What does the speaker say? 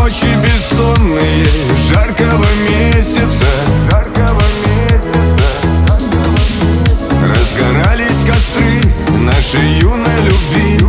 ночи бессонные жаркого месяца, разгорались костры нашей юной любви.